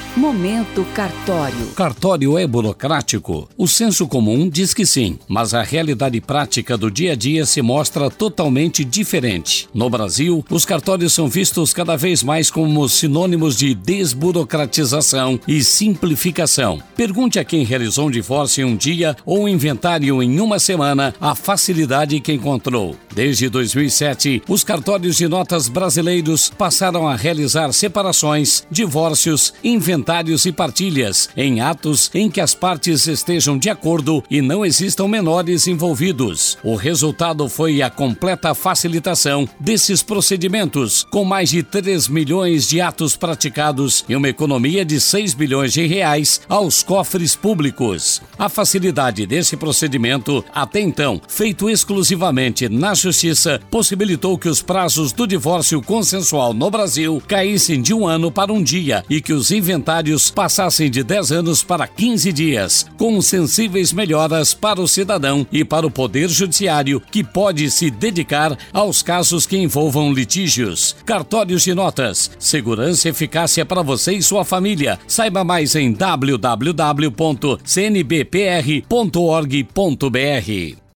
Momento Cartório. Cartório é burocrático? O senso comum diz que sim, mas a realidade prática do dia a dia se mostra totalmente diferente. No Brasil, os cartórios são vistos cada vez mais como sinônimos de desburocratização e simplificação. Pergunte a quem realizou um divórcio em um dia ou um inventário em uma semana a facilidade que encontrou. Desde 2007, os cartórios de notas brasileiros passaram a realizar separações, divórcios, inventários e partilhas em atos em que as partes estejam de acordo e não existam menores envolvidos. O resultado foi a completa facilitação desses procedimentos, com mais de 3 milhões de atos praticados e uma economia de 6 bilhões de reais aos cofres públicos. A facilidade desse procedimento, até então feito exclusivamente na Justiça, possibilitou que os prazos do divórcio consensual no Brasil caíssem de 1 ano para 1 dia e que os inventários passassem de 10 anos para 15 dias, com sensíveis melhoras para o cidadão e para o Poder Judiciário, que pode se dedicar aos casos que envolvam litígios. Cartórios de notas, segurança e eficácia para você e sua família. Saiba mais em www.cnbpr.org.br.